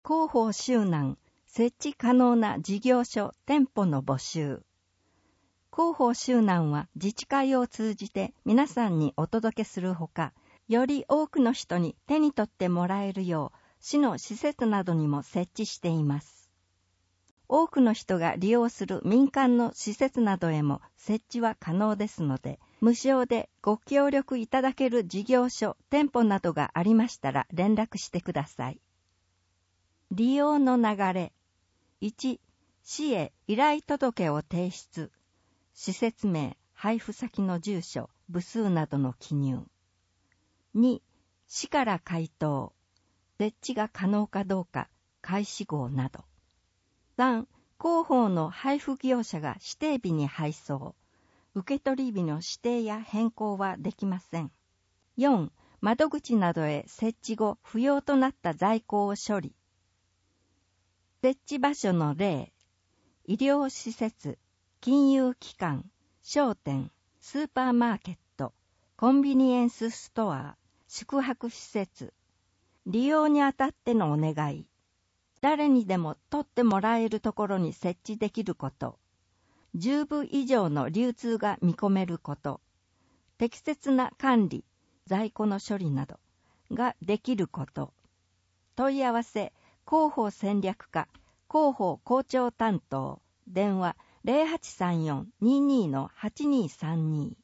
広報周南設置可能な事業所店舗の募集。広報周南は自治会を通じて皆さんにお届けするほか、より多くの人に手に取ってもらえるよう、市の施設などにも設置しています。多くの人が利用する民間の施設などへも設置は可能ですので、無償でご協力いただける事業所、店舗などがありましたら連絡してください。利用の流れ。1、市へ依頼届を提出。施設名、配布先の住所、部数などの記入。2、市から回答。設置が可能かどうか、開始号など。3、広報の配布業者が指定日に配送。受取日の指定や変更はできません。4、窓口などへ設置後不要となった在庫を処理。設置場所の例、医療施設、金融機関、商店、スーパーマーケット、コンビニエンスストア、宿泊施設。利用にあたってのお願い。誰にでも取ってもらえるところに設置できること。10部以上の流通が見込めること。適切な管理、在庫の処理などができること。問い合わせ、広報戦略課、広報校長担当、電話 0834-22-8232